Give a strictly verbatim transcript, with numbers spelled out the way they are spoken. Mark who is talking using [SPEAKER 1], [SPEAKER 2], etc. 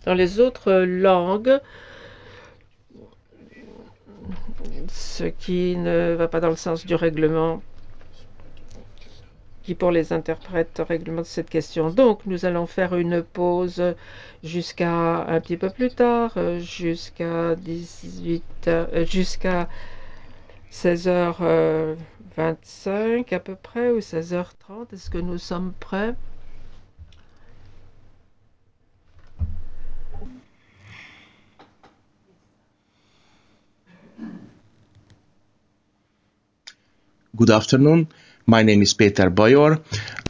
[SPEAKER 1] Dans les autres langues, ce qui ne va pas dans le sens du règlement, qui pour les interprètes réglemente cette question. Donc nous allons faire une pause jusqu'à un petit peu plus tard, jusqu'à dix-huit heures, jusqu'à seize heures vingt-cinq à peu près, ou seize heures trente. Est-ce que nous sommes prêts?
[SPEAKER 2] Good afternoon. My name is Péter Bajor.